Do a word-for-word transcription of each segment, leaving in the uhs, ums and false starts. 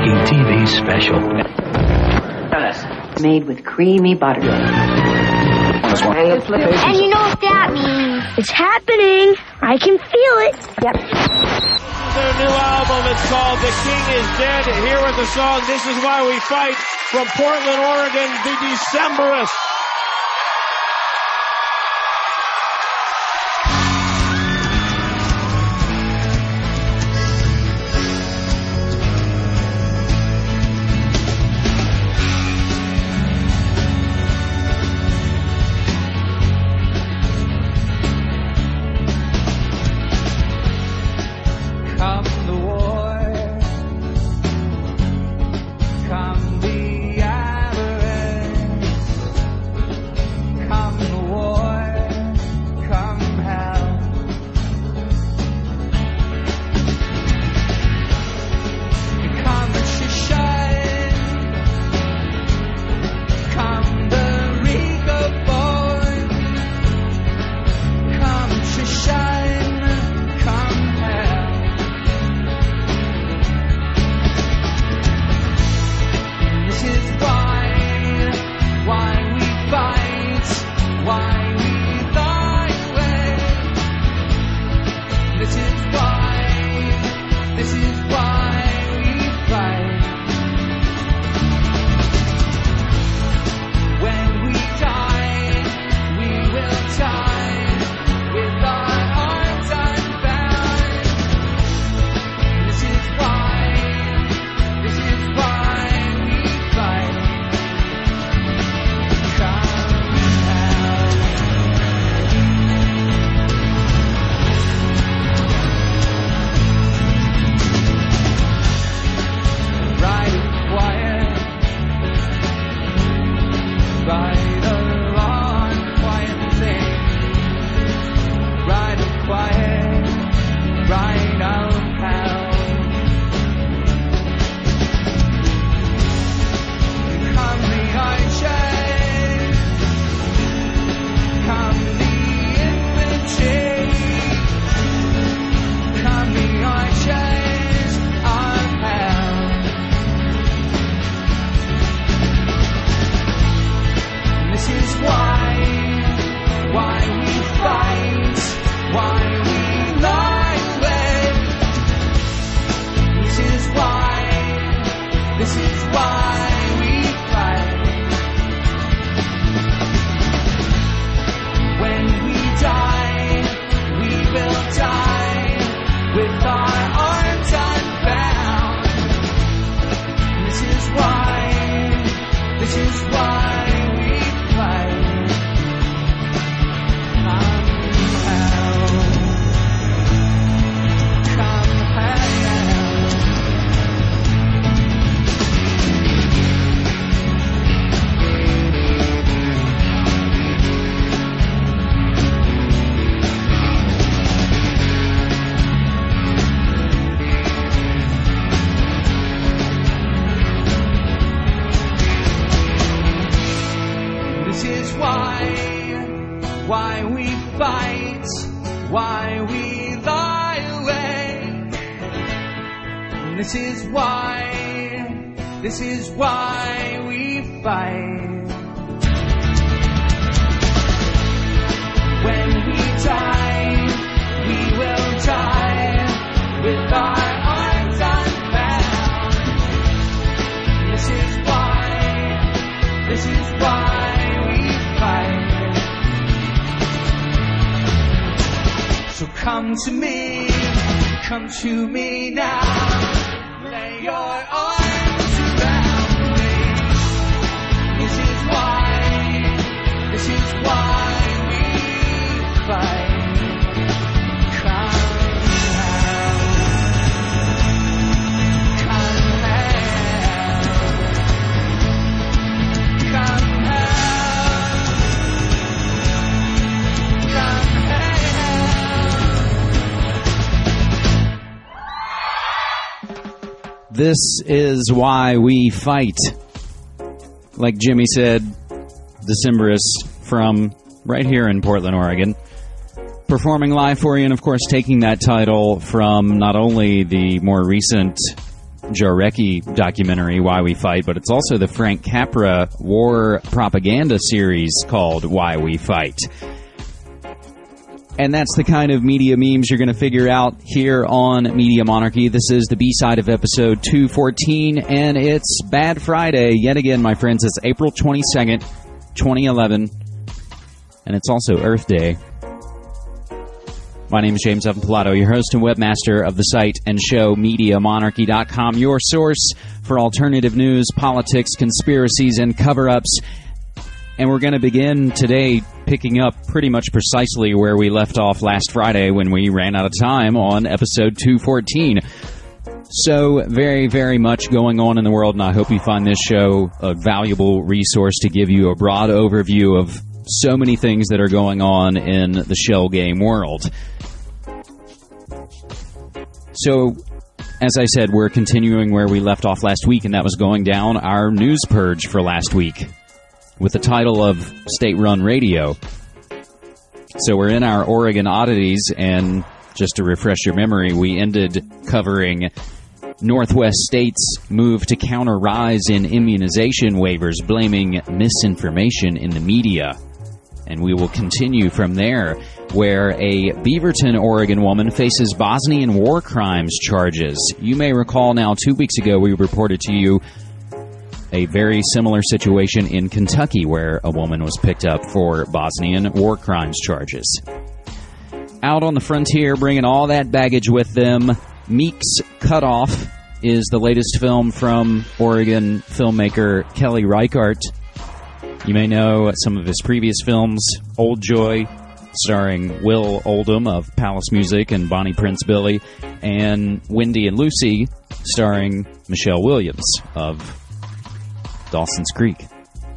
groundbreaking T V special. Made with creamy butter. And you know what that means. It's happening. I can feel it. Yep. Their new album, it's called The King is Dead. Here with the song, This Is Why We Fight, from Portland, Oregon, the Decemberists. This is why, this is why we fight. When we die, we will die with our arms unbound. This is why, this is why we fight. So come to me, come to me now. Lay your arms around me. This is why, this is why we fight. Come out, come out, come out, come out. This is why we fight. Like Jimmy said, Decemberists from right here in Portland, Oregon. Performing live for you, and of course taking that title from not only the more recent Jarecki documentary, Why We Fight, but it's also the Frank Capra war propaganda series called Why We Fight. And that's the kind of media memes you're going to figure out here on Media Monarchy. This is the B-side of episode two fourteen, and it's Bad Friday. Yet again, my friends, it's April twenty-second, twenty eleven, and it's also Earth Day. My name is James Evan Pilato, your host and webmaster of the site and show Media Monarchy dot com, your source for alternative news, politics, conspiracies, and cover-ups. And we're going to begin today picking up pretty much precisely where we left off last Friday when we ran out of time on episode two fourteen. So very, very much going on in the world, and I hope you find this show a valuable resource to give you a broad overview of so many things that are going on in the shell game world. So, as I said, we're continuing where we left off last week, and that was going down our news purge for last week, with the title of State-Run Radio. So we're in our Oregon oddities, and just to refresh your memory, we ended covering Northwest states' move to counter rise in immunization waivers, blaming misinformation in the media. And we will continue from there, where a Beaverton, Oregon woman faces Bosnian war crimes charges. You may recall now, two weeks ago, we reported to you a very similar situation in Kentucky where a woman was picked up for Bosnian war crimes charges. Out on the frontier, bringing all that baggage with them, Meek's Cutoff is the latest film from Oregon filmmaker Kelly Reichardt. You may know some of his previous films, Old Joy, starring Will Oldham of Palace Music and Bonnie Prince Billy, and Wendy and Lucy, starring Michelle Williams of Dawson's Creek.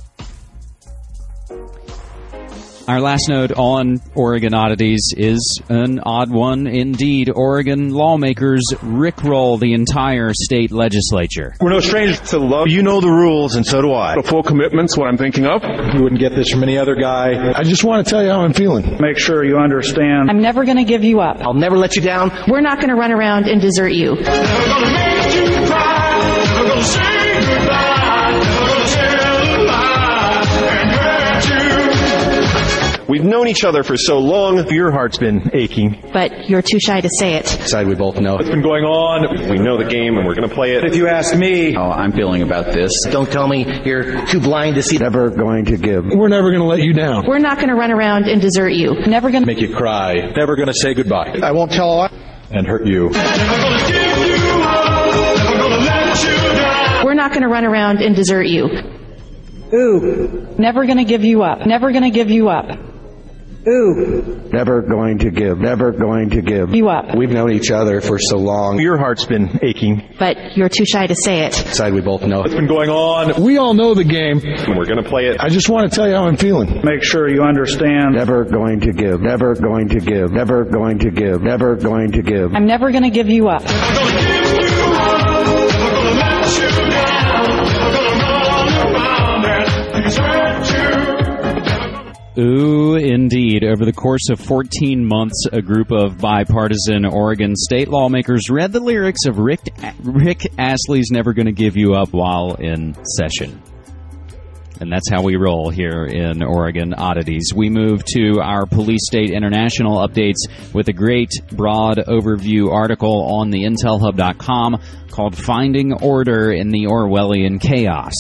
Our last note on Oregon oddities is an odd one indeed. Oregon lawmakers rickroll the entire state legislature. We're no strangers to love. You know the rules, and so do I. The full commitment's what I'm thinking of. You wouldn't get this from any other guy. I just want to tell you how I'm feeling. Make sure you understand. I'm never going to give you up. I'll never let you down. We're not going to run around and desert you. Never gonna make you cry. Never gonna say goodbye. Never gonna tell a lie and hurt you. We've known each other for so long. Your heart's been aching. But you're too shy to say it. Side we both know. It's been going on. We know the game, and we're going to play it. If you ask me how I'm feeling about this, don't tell me you're too blind to see. Never going to give. We're never going to let you down. We're not going to run around and desert you. Never going to make you cry. Never going to say goodbye. I won't tell a lie. And hurt you. Never gonna give you up. Never gonna let you down. We're not going to run around and desert you. Ooh. Never going to give you up. Never going to give you up. Ooh. Never going to give. Never going to give. You up. We've known each other for so long. Your heart's been aching. But you're too shy to say it. Side we both know. It's been going on. We all know the game. And we're going to play it. I just want to tell you how I'm feeling. Make sure you understand. Never going to give. Never going to give. Never going to give. Never going to give. I'm never going to give you up. Never gonna give you up. Never gonna let you down. Never gonna run around and desert you. Ooh, indeed. Over the course of fourteen months, a group of bipartisan Oregon state lawmakers read the lyrics of Rick, Rick Astley's Never Gonna Give You Up while in session. And that's how we roll here in Oregon Oddities. We move to our Police State International updates with a great broad overview article on the intel hub dot com called Finding Order in the Orwellian Chaos.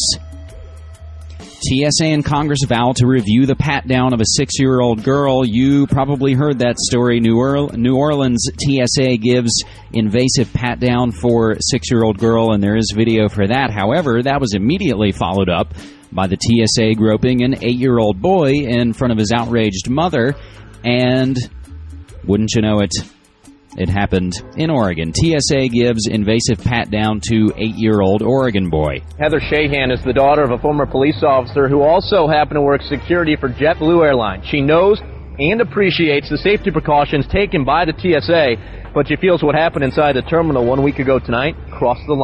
T S A and Congress vow to review the pat-down of a six-year-old girl. You probably heard that story. New, Orle- New Orleans T S A gives invasive pat-down for six-year-old girl, and there is video for that. However, that was immediately followed up by the T S A groping an eight-year-old boy in front of his outraged mother, and wouldn't you know it, it happened in Oregon. T S A gives invasive pat-down to eight-year-old Oregon boy. Heather Shahan is the daughter of a former police officer who also happened to work security for JetBlue Airlines. She knows and appreciates the safety precautions taken by the T S A, but she feels what happened inside the terminal one week ago tonight crossed the line.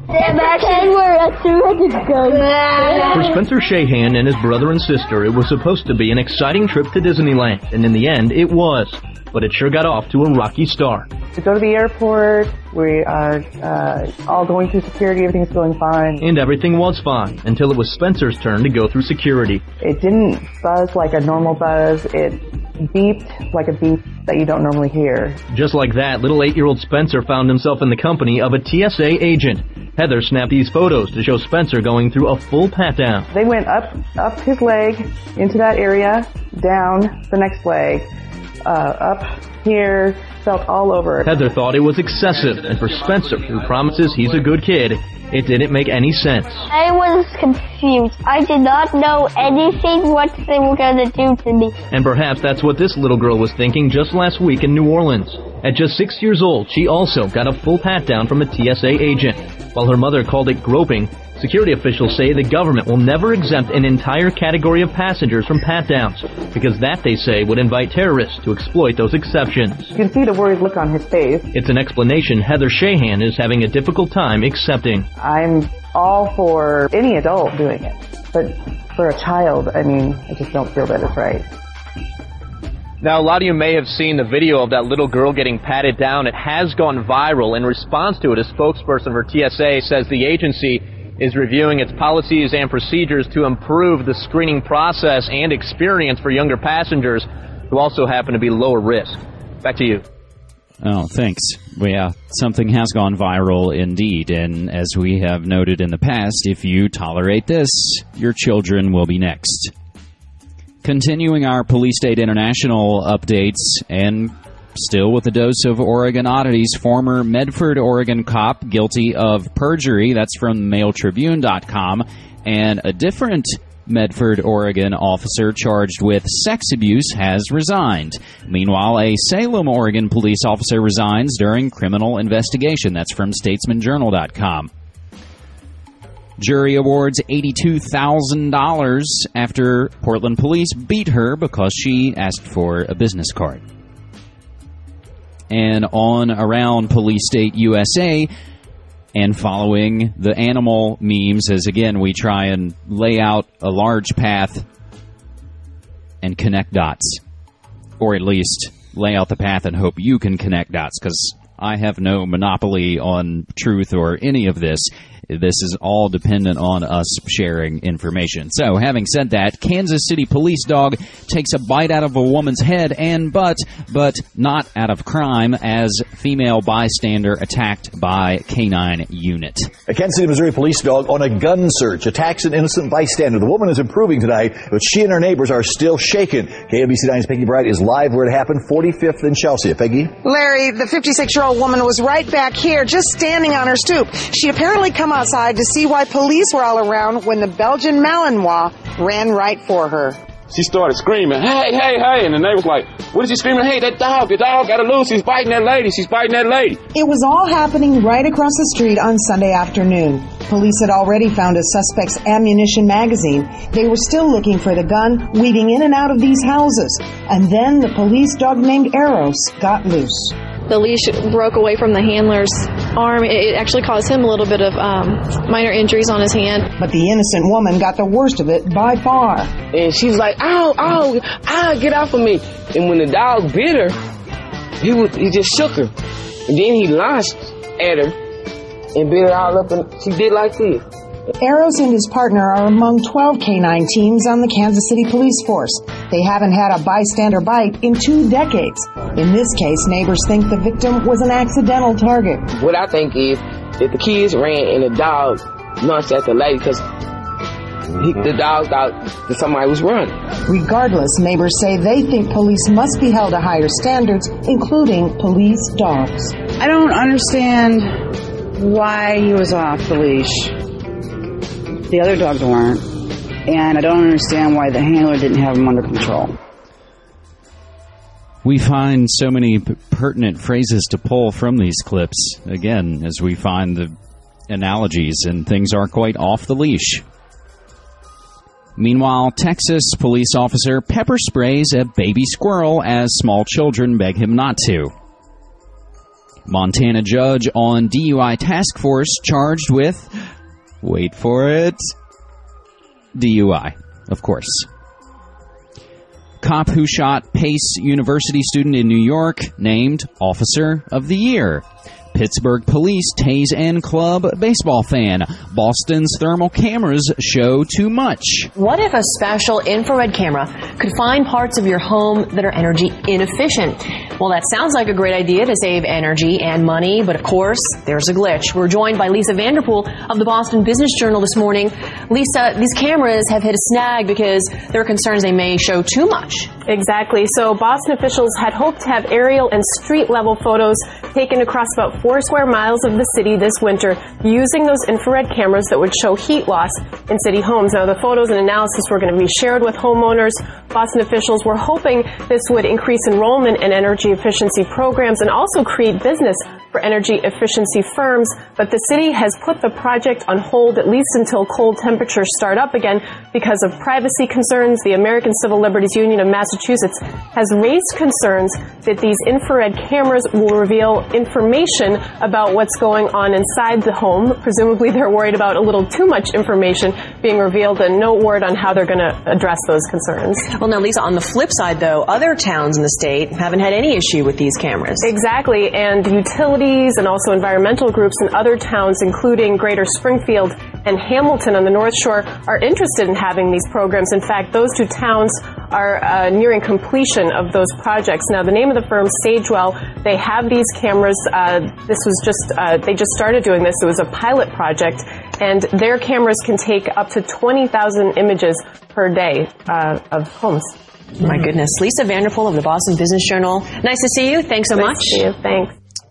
For Spencer Shahan and his brother and sister, it was supposed to be an exciting trip to Disneyland, and in the end, it was. But it sure got off to a rocky start. We go to the airport, we are uh, all going through security, everything's going fine. And everything was fine, until it was Spencer's turn to go through security. It didn't buzz like a normal buzz, it beeped like a beep that you don't normally hear. Just like that, little eight-year-old Spencer found himself in the company of a T S A agent. Heather snapped these photos to show Spencer going through a full pat-down. They went up, up his leg, into that area, down the next leg, uh, up here, felt all over it. Heather thought it was excessive, and for Spencer, who promises he's a good kid, it didn't make any sense. I was confused. I did not know anything what they were going to do to me. And perhaps that's what this little girl was thinking just last week in New Orleans. At just six years old, she also got a full pat-down from a T S A agent. While her mother called it groping, security officials say the government will never exempt an entire category of passengers from pat-downs, because that, they say, would invite terrorists to exploit those exceptions. You can see the worried look on his face. It's an explanation Heather Shahan is having a difficult time accepting. I'm all for any adult doing it, but for a child, I mean, I just don't feel that it's right. Now, a lot of you may have seen the video of that little girl getting patted down. It has gone viral. In response to it, a spokesperson for T S A says the agency is reviewing its policies and procedures to improve the screening process and experience for younger passengers who also happen to be lower risk. Back to you. Oh, thanks. Well, yeah, something has gone viral indeed, and as we have noted in the past, if you tolerate this, your children will be next. Continuing our Police State International updates, and still with a dose of Oregon oddities, former Medford, Oregon cop guilty of perjury, that's from Mail Tribune dot com, and a different Medford, Oregon officer charged with sex abuse has resigned. Meanwhile, a Salem, Oregon police officer resigns during criminal investigation, that's from Statesman Journal dot com. Jury awards eighty-two thousand dollars after Portland police beat her because she asked for a business card. And on around Police State U S A, and following the animal memes, as again we try and lay out a large path and connect dots. Or at least lay out the path and hope you can connect dots, because I have no monopoly on truth or any of this. This is all dependent on us sharing information. So, having said that, Kansas City police dog takes a bite out of a woman's head and butt, but not out of crime, as female bystander attacked by canine unit. A Kansas City, Missouri police dog on a gun search attacks an innocent bystander. The woman is improving tonight, but she and her neighbors are still shaken. K M B C nine's Peggy Bright is live where it happened, forty-fifth and Chelsea. Peggy? Larry, the fifty-six-year-old woman was right back here, just standing on her stoop. She apparently come outside to see why police were all around when the Belgian Malinois ran right for her. She started screaming, hey, hey, hey, and the neighbor's like, what is she screaming? Hey, that dog, the dog got her loose. He's biting that lady. She's biting that lady. It was all happening right across the street on Sunday afternoon. Police had already found a suspect's ammunition magazine. They were still looking for the gun, weaving in and out of these houses. And then the police dog named Eros got loose. The leash broke away from the handler's arm. It actually caused him a little bit of um, minor injuries on his hand. But the innocent woman got the worst of it by far. And she was like, ow, ow, ow, get off of me. And when the dog bit her, he, was, he just shook her. And then he launched at her and bit her all up, and she did like this. Eros and his partner are among twelve canine teams on the Kansas City Police Force. They haven't had a bystander bite in two decades. In this case, neighbors think the victim was an accidental target. What I think is that the kids ran and the dog launched at the lady because the dog thought that somebody was running. Regardless, neighbors say they think police must be held to higher standards, including police dogs. I don't understand why he was off the leash. The other dogs weren't. And I don't understand why the handler didn't have him under control. We find so many p- pertinent phrases to pull from these clips, again, as we find the analogies, and things are quite off the leash. Meanwhile, Texas police officer pepper sprays a baby squirrel as small children beg him not to. Montana judge on D U I task force charged with, wait for it, D U I, of course. Cop who shot Pace University student in New York named Officer of the Year. Pittsburgh police tase and club baseball fan. Boston's thermal cameras show too much. What if a special infrared camera could find parts of your home that are energy inefficient? Well, that sounds like a great idea to save energy and money, but of course, there's a glitch. We're joined by Lisa Vanderpool of the Boston Business Journal this morning. Lisa, these cameras have hit a snag because there are concerns they may show too much. Exactly. So Boston officials had hoped to have aerial and street level photos taken across about four square miles of the city this winter using those infrared cameras that would show heat loss in city homes. Now, the photos and analysis were going to be shared with homeowners. Boston officials were hoping this would increase enrollment in energy efficiency programs and also create business for energy efficiency firms. But the city has put the project on hold at least until cold temperatures start up again because of privacy concerns. The American Civil Liberties Union of Massachusetts has raised concerns that these infrared cameras will reveal information about what's going on inside the home. Presumably they're worried about a little too much information being revealed and no word on how they're going to address those concerns. Well, now, Lisa, on the flip side, though, other towns in the state haven't had any issue with these cameras. Exactly, and utilities and also environmental groups in other towns, including Greater Springfield and Hamilton on the North Shore, are interested in having these programs. In fact, those two towns are uh, nearing completion of those projects. Now, the name of the firm, Sagewell, they have these cameras. Uh, this was just, uh, they just started doing this. It was a pilot project, and their cameras can take up to twenty thousand images per day uh, of homes. My goodness. Lisa Vanderpool of the Boston Business Journal. Nice to see you. Thanks so nice much. To see you. Thanks.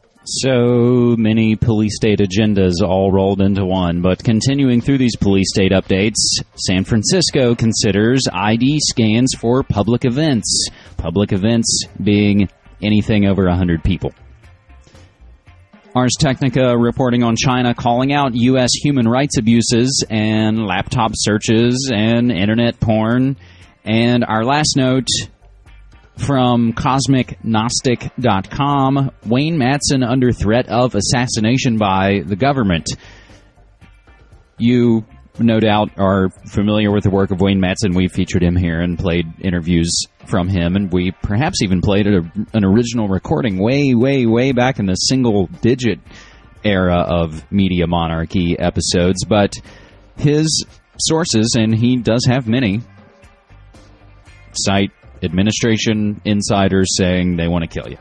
So many police state agendas all rolled into one, but continuing through these police state updates, San Francisco considers I D scans for public events. Public events being anything over one hundred people. Ars Technica reporting on China calling out U S human rights abuses and laptop searches and internet porn. And our last note from Cosmic Gnostic dot com, Wayne Madsen under threat of assassination by the government. You, no doubt, are familiar with the work of Wayne Madsen. We've featured him here and played interviews from him, and we perhaps even played a, an original recording way, way, way back in the single-digit era of Media Monarchy episodes. But his sources, and he does have many, cite administration insiders saying they want to kill you.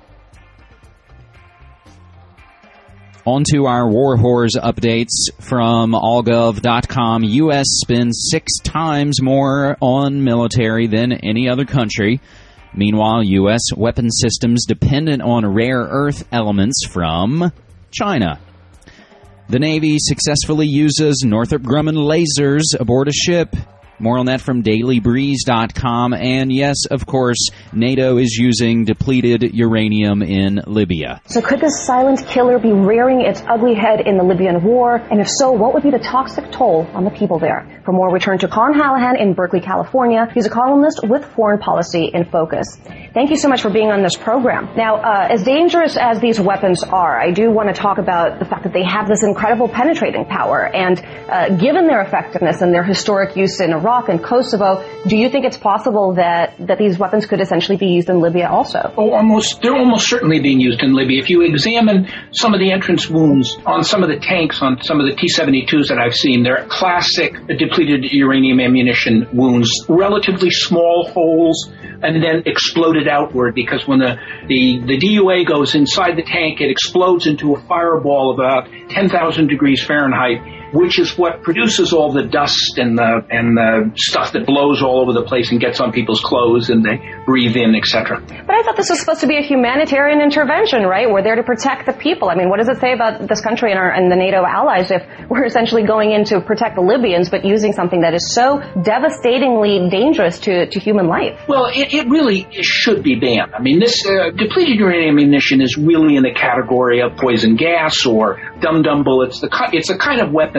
On to our War Whores updates from allgov dot com. U S spends six times more on military than any other country. Meanwhile, U S weapon systems dependent on rare earth elements from China. The Navy successfully uses Northrop Grumman lasers aboard a ship. More on that from daily breeze dot com. And yes, of course, NATO is using depleted uranium in Libya. So could this silent killer be rearing its ugly head in the Libyan war? And if so, what would be the toxic toll on the people there? For more, we turn to Con Hallahan in Berkeley, California. He's a columnist with Foreign Policy in Focus. Thank you so much for being on this program. Now, uh, as dangerous as these weapons are, I do want to talk about the fact that they have this incredible penetrating power. And uh, given their effectiveness and their historic use in Iraq and Kosovo, do you think it's possible that, that these weapons could essentially be used in Libya also? Oh, almost. They're almost certainly being used in Libya. If you examine some of the entrance wounds on some of the tanks, on some of the T seventy-twos that I've seen, they're classic depleted uranium ammunition wounds, relatively small holes, and then exploded outward, because when the, the, the D U A goes inside the tank, it explodes into a fireball of about ten thousand degrees Fahrenheit, which is what produces all the dust and the and the stuff that blows all over the place and gets on people's clothes and they breathe in, et cetera. But I thought this was supposed to be a humanitarian intervention, right? We're there to protect the people. I mean, what does it say about this country and, our, and the NATO allies if we're essentially going in to protect the Libyans but using something that is so devastatingly dangerous to, to human life? Well, it, it really should be banned. I mean, this uh, depleted uranium ammunition is really in the category of poison gas or dum-dum bullets. The, it's a kind of weapon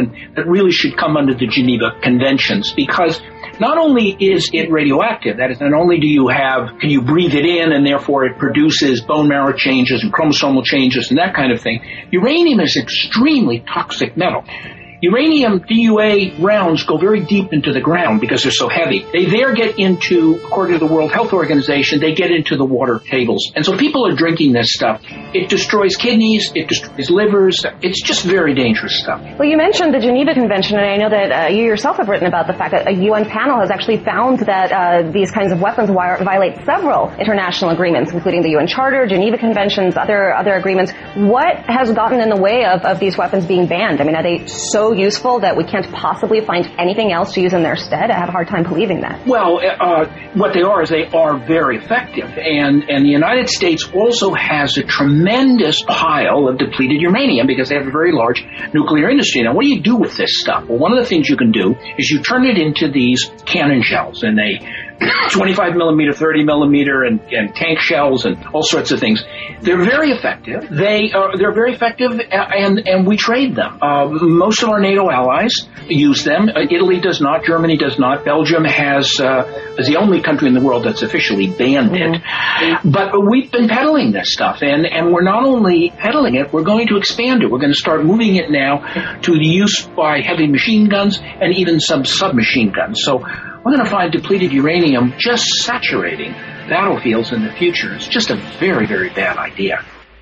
one that really should come under the Geneva Conventions, because not only is it radioactive, that is, not only do you have, can you breathe it in and therefore it produces bone marrow changes and chromosomal changes and that kind of thing, uranium is extremely toxic metal. Uranium D U A rounds go very deep into the ground because they're so heavy. They there get into, according to the World Health Organization, they get into the water tables. And so people are drinking this stuff. It destroys kidneys, it destroys livers. It's just very dangerous stuff. Well, you mentioned the Geneva Convention, and I know that uh, you yourself have written about the fact that a U N panel has actually found that uh, these kinds of weapons wi- violate several international agreements, including the U N Charter, Geneva Conventions, other other agreements. What has gotten in the way of, of these weapons being banned? I mean, are they so useful that we can't possibly find anything else to use in their stead? I have a hard time believing that. Well, uh, what they are is they are very effective. And, and the United States also has a tremendous pile of depleted uranium because they have a very large nuclear industry. Now, what do you do with this stuff? Well, one of the things you can do is you turn it into these cannon shells, and they twenty-five millimeter, thirty millimeter, and, and tank shells, and all sorts of things. They're very effective. They are they're very effective, and and we trade them. Uh, most of our NATO allies use them. Uh, Italy does not. Germany does not. Belgium has uh, is the only country in the world that's officially banned it. Mm-hmm. But we've been peddling this stuff, and and we're not only peddling it, we're going to expand it. We're going to start moving it now to the use by heavy machine guns and even some submachine guns. So we're going to find depleted uranium just saturating battlefields in the future. It's just a very, very bad idea.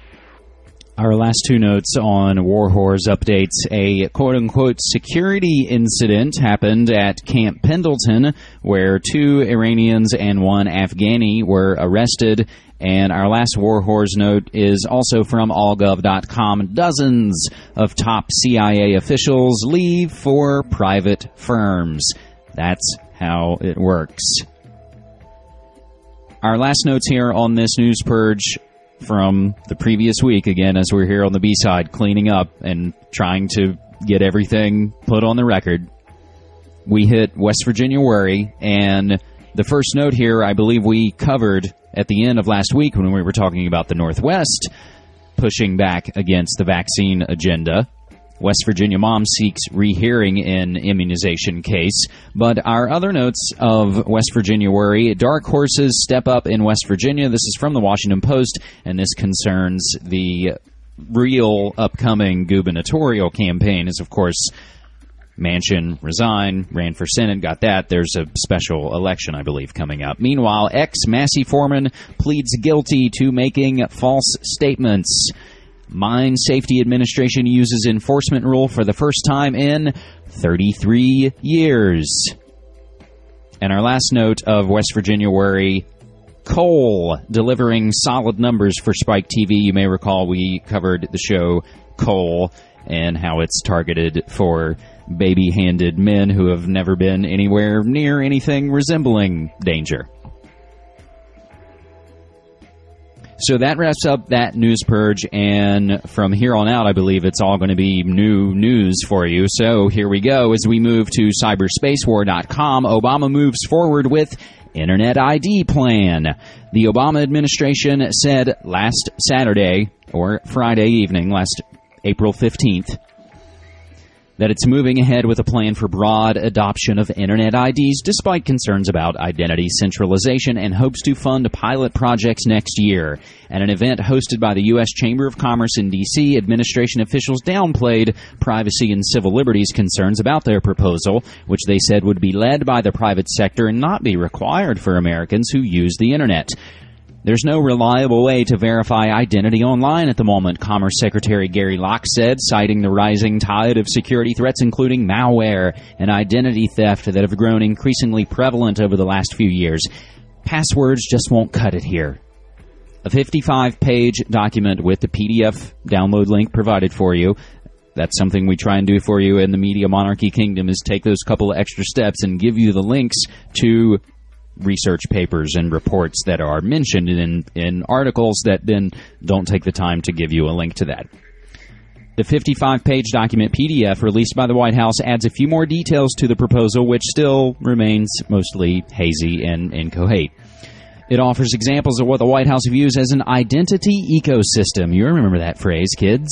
Our last two notes on War Whores updates. A quote-unquote security incident happened at Camp Pendleton, where two Iranians and one Afghani were arrested. And our last War Whores note is also from all gov dot com. Dozens of top C I A officials leave for private firms. That's how it works. Our last notes here on this news purge from the previous week, again, as we're here on the B-side, cleaning up and trying to get everything put on the record. We hit West Virginia worry, and the first note here, I believe we covered at the end of last week when we were talking about the Northwest pushing back against the vaccine agenda. West Virginia mom seeks rehearing in immunization case. But our other notes of West Virginia worry, dark horses step up in West Virginia. This is from the Washington Post, and this concerns the real upcoming gubernatorial campaign. Is, of course, Manchin resigned, ran for Senate, got that. There's a special election, I believe, coming up. Meanwhile, ex-Massey foreman pleads guilty to making false statements. Mine Safety Administration uses enforcement rule for the first time in thirty-three years. And our last note of West Virginia worry, coal delivering solid numbers for Spike T V. You may recall we covered the show Coal and how it's targeted for baby-handed men who have never been anywhere near anything resembling danger. So that wraps up that news purge, and from here on out, I believe it's all going to be new news for you. So here we go. As we move to cyberspace war dot com, Obama moves forward with Internet I D plan. The Obama administration said last Saturday, or Friday evening, last April fifteenth, that it's moving ahead with a plan for broad adoption of Internet I Ds despite concerns about identity centralization, and hopes to fund pilot projects next year. At an event hosted by the U S Chamber of Commerce in D C, administration officials downplayed privacy and civil liberties concerns about their proposal, which they said would be led by the private sector and not be required for Americans who use the Internet. There's no reliable way to verify identity online at the moment, Commerce Secretary Gary Locke said, citing the rising tide of security threats, including malware and identity theft, that have grown increasingly prevalent over the last few years. Passwords just won't cut it here. A fifty-five page document with the P D F download link provided for you. That's something we try and do for you in the Media Monarchy Kingdom, is take those couple of extra steps and give you the links to research papers and reports that are mentioned in in articles that then don't take the time to give you a link to that. The fifty-five page document P D F released by the White House adds a few more details to the proposal, which still remains mostly hazy and inchoate. It offers examples of what the White House views as an identity ecosystem. You remember that phrase, kids.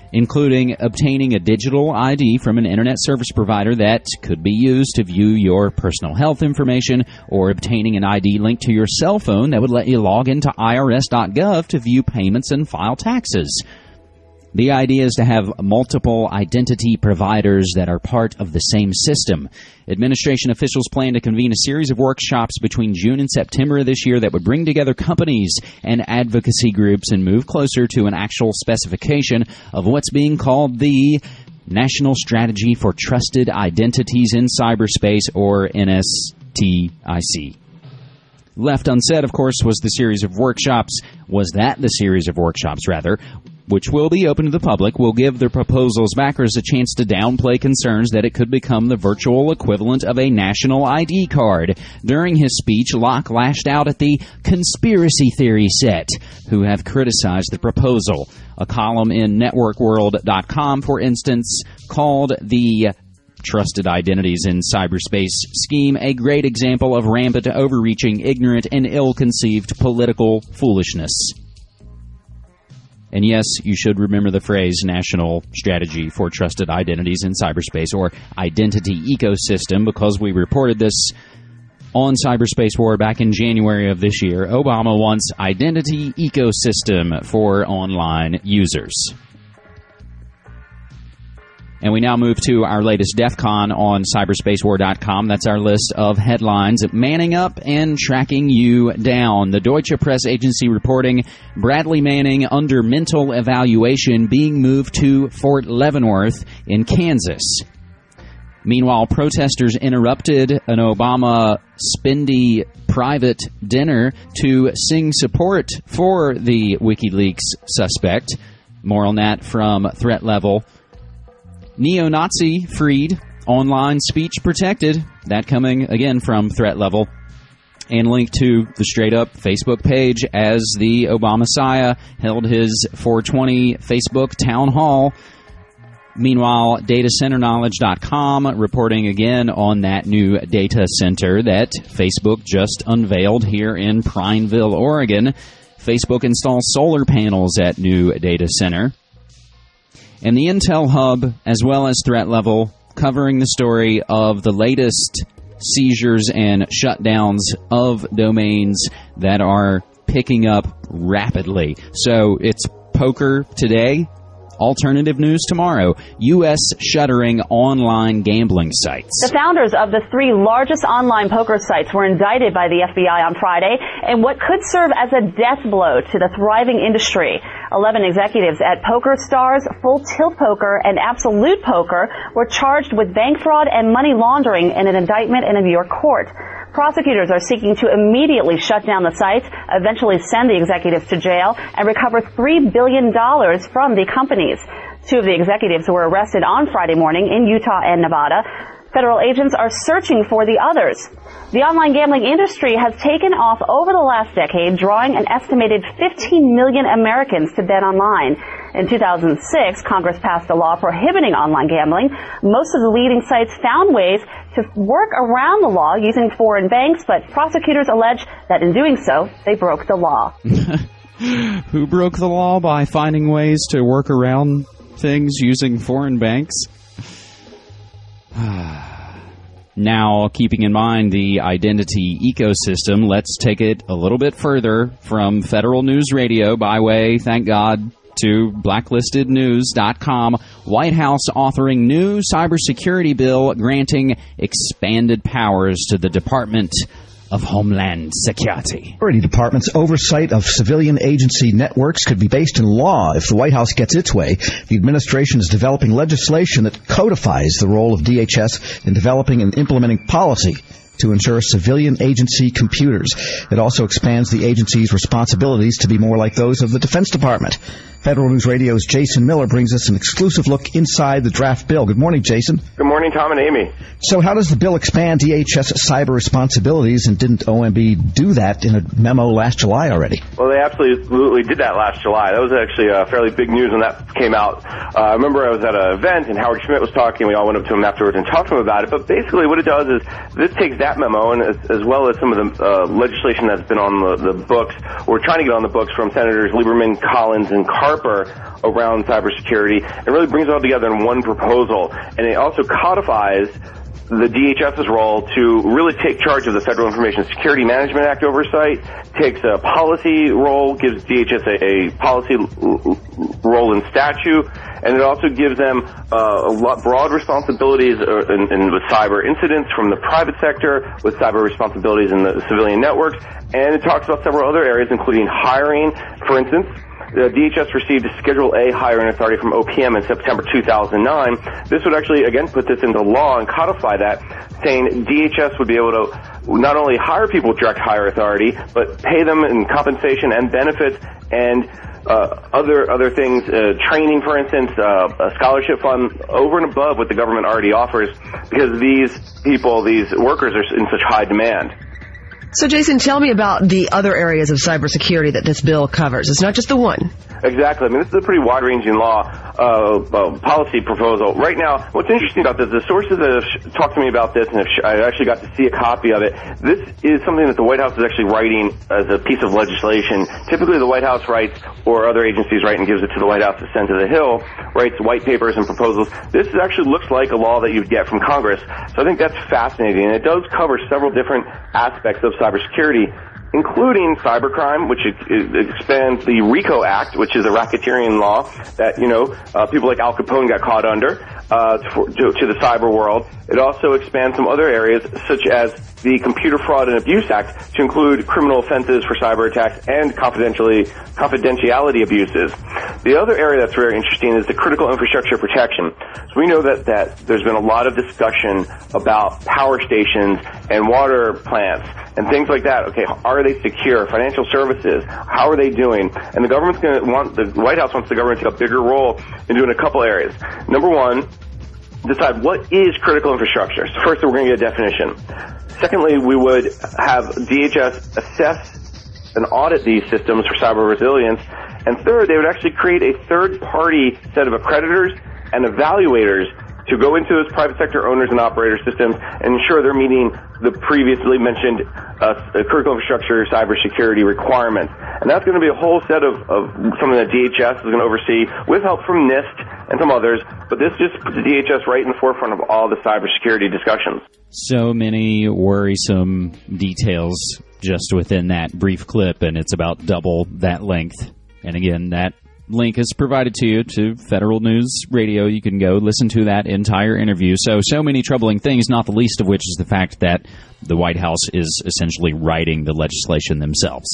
including obtaining a digital I D from an internet service provider that could be used to view your personal health information, or obtaining an I D linked to your cell phone that would let you log into I R S dot gov to view payments and file taxes. The idea is to have multiple identity providers that are part of the same system. Administration officials plan to convene a series of workshops between June and September of this year that would bring together companies and advocacy groups and move closer to an actual specification of what's being called the National Strategy for Trusted Identities in Cyberspace, or N S T I C. Left unsaid, of course, was the series of workshops, was that the series of workshops, rather, which will be open to the public, will give the proposal's backers a chance to downplay concerns that it could become the virtual equivalent of a national I D card. During his speech, Locke lashed out at the conspiracy theory set, who have criticized the proposal. A column in network world dot com, for instance, called the Trusted Identities in Cyberspace scheme a great example of rampant, overreaching, ignorant, and ill-conceived political foolishness. And yes, you should remember the phrase National Strategy for Trusted Identities in Cyberspace, or Identity Ecosystem, because we reported this on Cyberspace War back in January of this year. Obama wants Identity Ecosystem for online users. And we now move to our latest DEF CON on cyberspace war dot com. That's our list of headlines. Manning up and tracking you down. The Deutsche Press Agency reporting Bradley Manning under mental evaluation, being moved to Fort Leavenworth in Kansas. Meanwhile, protesters interrupted an Obama spendy private dinner to sing support for the WikiLeaks suspect. More on that from Threat Level. Neo-Nazi freed, online speech protected. That coming again from Threat Level. And linked to the straight-up Facebook page as the Obama-Messiah held his four twenty Facebook town hall. Meanwhile, data center knowledge dot com reporting again on that new data center that Facebook just unveiled here in Prineville, Oregon. Facebook installs solar panels at new data center. And the Intel Hub, as well as Threat Level, covering the story of the latest seizures and shutdowns of domains that are picking up rapidly. So it's poker today, alternative news tomorrow. U S shuttering online gambling sites. The founders of the three largest online poker sites were indicted by the F B I on Friday in what could serve as a death blow to the thriving industry. Eleven executives at Poker Stars, Full Tilt Poker, and Absolute Poker were charged with bank fraud and money laundering in an indictment in a New York court. Prosecutors are seeking to immediately shut down the sites, eventually send the executives to jail, and recover three billion dollars from the companies. Two of the executives were arrested on Friday morning in Utah and Nevada. Federal agents are searching for the others. The online gambling industry has taken off over the last decade, drawing an estimated fifteen million Americans to bet online. In two thousand six, Congress passed a law prohibiting online gambling. Most of the leading sites found ways to work around the law using foreign banks, but prosecutors allege that in doing so, they broke the law. Who broke the law by finding ways to work around things using foreign banks? Now, keeping in mind the identity ecosystem, let's take it a little bit further from Federal News Radio by way, thank God, to blacklisted news dot com. White House authoring new cybersecurity bill granting expanded powers to the Department of Homeland Security. Security Department's oversight of civilian agency networks could be based in law if the White House gets its way. The administration is developing legislation that codifies the role of D H S in developing and implementing policy to ensure civilian agency computers. It also expands the agency's responsibilities to be more like those of the Defense Department. Federal News Radio's Jason Miller brings us an exclusive look inside the draft bill. Good morning, Jason. Good morning, Tom and Amy. So how does the bill expand D H S cyber responsibilities, and didn't O M B do that in a memo last July already? Well, they absolutely did that last July. That was actually uh, fairly big news when that came out. Uh, I remember I was at an event, and Howard Schmidt was talking. We all went up to him afterwards and talked to him about it. But basically what it does is this takes that that memo, and as, as well as some of the uh, legislation that's been on the, the books, or trying to get on the books from Senators Lieberman, Collins, and Carper around cybersecurity, it really brings it all together in one proposal. And it also codifies the D H S's role to really take charge of the Federal Information Security Management Act oversight, takes a policy role, gives D H S a, a policy l- role in statute, and it also gives them uh, a lot broad responsibilities in, in, with cyber incidents from the private sector, with cyber responsibilities in the civilian networks, and it talks about several other areas, including hiring. For instance, the D H S received a Schedule A hiring authority from O P M in September two thousand nine. This would actually, again, put this into law and codify that, saying D H S would be able to not only hire people with direct hire authority, but pay them in compensation and benefits and uh, other other things, uh, training, for instance, uh, a scholarship fund over and above what the government already offers, because these people, these workers, are in such high demand. So, Jason, tell me about the other areas of cybersecurity that this bill covers. It's not just the one. Exactly. I mean, this is a pretty wide-ranging law uh, uh, policy proposal. Right now, what's interesting about this, the sources that have sh- talked to me about this, and have sh- I actually got to see a copy of it, this is something that the White House is actually writing as a piece of legislation. Typically, the White House writes, or other agencies write and gives it to the White House to send to the Hill, writes white papers and proposals. This actually looks like a law that you'd get from Congress. So I think that's fascinating, and it does cover several different aspects of cybersecurity, including cybercrime, which it, it expands the RICO Act, which is a racketeering law that, you know, uh, people like Al Capone got caught under, uh, to, to, to the cyber world. It also expands some other areas, such as the Computer Fraud and Abuse Act, to include criminal offenses for cyber attacks and confidentially, confidentiality abuses. The other area that's very interesting is the critical infrastructure protection. So we know that, that there's been a lot of discussion about power stations and water plants and things like that. Okay, are they secure? Financial services, how are they doing? And the government's going to want, the White House wants the government to take a bigger role in doing a couple areas. Number one, decide what is critical infrastructure. So first, we're going to get a definition. Secondly, we would have D H S assess and audit these systems for cyber resilience. And third, they would actually create a third-party set of accreditors and evaluators to go into those private sector owners and operator systems and ensure they're meeting the previously mentioned uh, critical infrastructure cybersecurity requirements. And that's going to be a whole set of, of something that D H S is going to oversee with help from NIST and some others, but this just puts the D H S right in the forefront of all the cybersecurity discussions. So many worrisome details just within that brief clip, and it's about double that length. And again, that link is provided to you to Federal News Radio. You can go listen to that entire interview. So, so many troubling things, not the least of which is the fact that the White House is essentially writing the legislation themselves.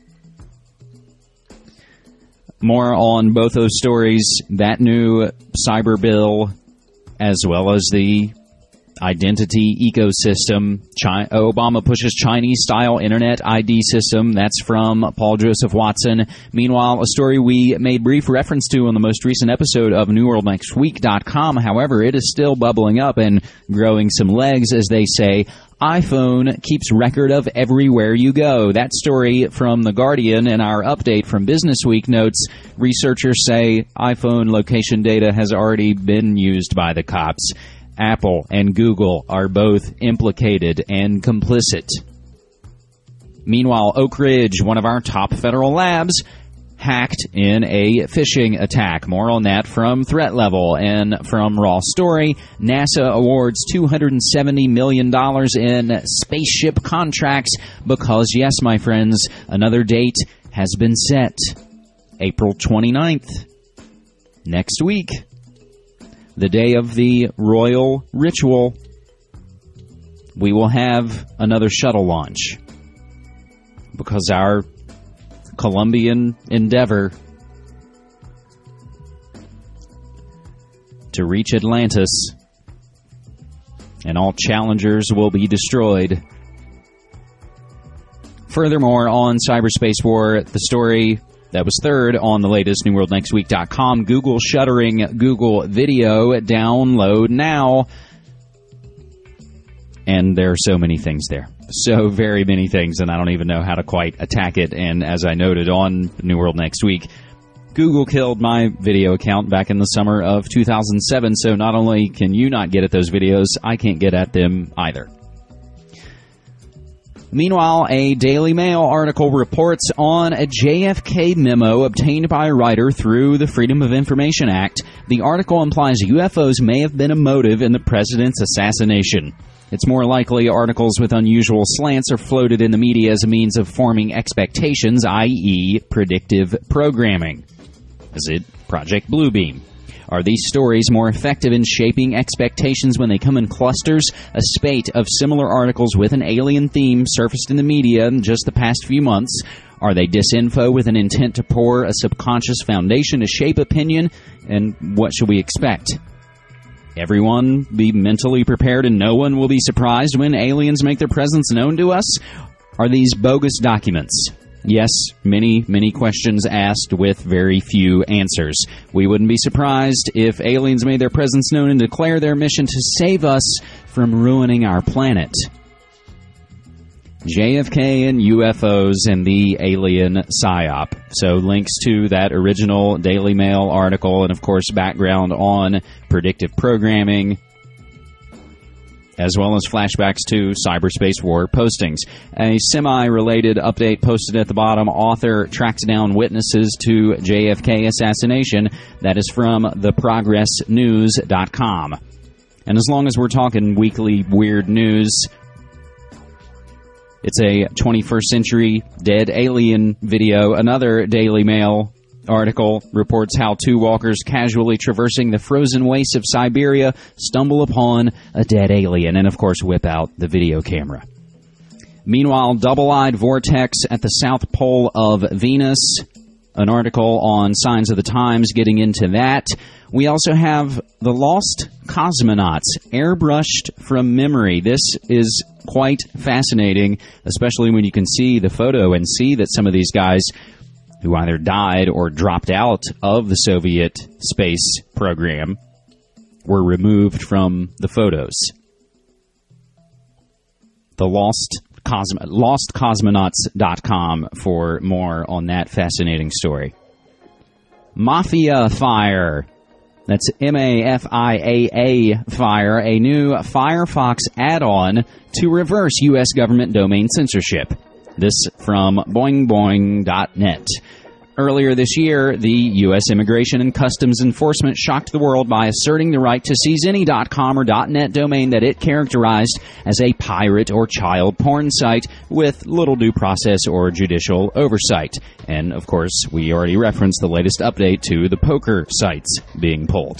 More on both those stories, that new cyber bill, as well as the identity ecosystem. China, Obama pushes Chinese-style internet I D system. That's from Paul Joseph Watson. Meanwhile, a story we made brief reference to on the most recent episode of New World Next Week dot com. However, it is still bubbling up and growing some legs, as they say. iPhone keeps record of everywhere you go. That story from The Guardian, and our update from Business Week notes, researchers say iPhone location data has already been used by the cops. Apple and Google are both implicated and complicit. Meanwhile, Oak Ridge, one of our top federal labs, hacked in a phishing attack. More on that from Threat Level. And from Raw Story, NASA awards two hundred seventy million dollars in spaceship contracts because, yes, my friends, another date has been set. April twenty-ninth. Next week. The day of the royal ritual, we will have another shuttle launch because our Colombian endeavor to reach Atlantis and all challengers will be destroyed. Furthermore, on cyberspace war, the story that was third on the latest New World Next Week dot com. Google shuttering Google Video. Download now. And there are so many things there. So very many things, and I don't even know how to quite attack it. And as I noted on New World Next Week, Google killed my video account back in the summer of two thousand seven. So not only can you not get at those videos, I can't get at them either. Meanwhile, a Daily Mail article reports on a J F K memo obtained by a writer through the Freedom of Information Act. The article implies U F Os may have been a motive in the president's assassination. It's more likely articles with unusual slants are floated in the media as a means of forming expectations, that is predictive programming. Is it Project Bluebeam? Are these stories more effective in shaping expectations when they come in clusters? A spate of similar articles with an alien theme surfaced in the media in just the past few months. Are they disinfo with an intent to pour a subconscious foundation to shape opinion? And what should we expect? Everyone be mentally prepared and no one will be surprised when aliens make their presence known to us? Are these bogus documents? Yes, many, many questions asked with very few answers. We wouldn't be surprised if aliens made their presence known and declare their mission to save us from ruining our planet. J F K and U F Os and the alien psyop. So links to that original Daily Mail article and, of course, background on predictive programming, as well as flashbacks to cyberspace war postings. A semi-related update posted at the bottom. Author tracks down witnesses to J F K assassination. That is from the progress news dot com. And as long as we're talking weekly weird news, it's a twenty-first century dead alien video. Another Daily Mail article reports how two walkers casually traversing the frozen wastes of Siberia stumble upon a dead alien and, of course, whip out the video camera. Meanwhile, double-eyed vortex at the south pole of Venus. An article on Signs of the Times getting into that. We also have the lost cosmonauts, airbrushed from memory. This is quite fascinating, especially when you can see the photo and see that some of these guys who either died or dropped out of the Soviet space program were removed from the photos. The Lost Cosmo- lost cosmonauts dot com for more on that fascinating story. Mafia Fire. That's M A F I A A Fire, a new Firefox add-on to reverse U S government domain censorship. This from boing boing dot net. Earlier this year, the U S Immigration and Customs Enforcement shocked the world by asserting the right to seize any .com or .net domain that it characterized as a pirate or child porn site with little due process or judicial oversight. And, of course, we already referenced the latest update to the poker sites being pulled.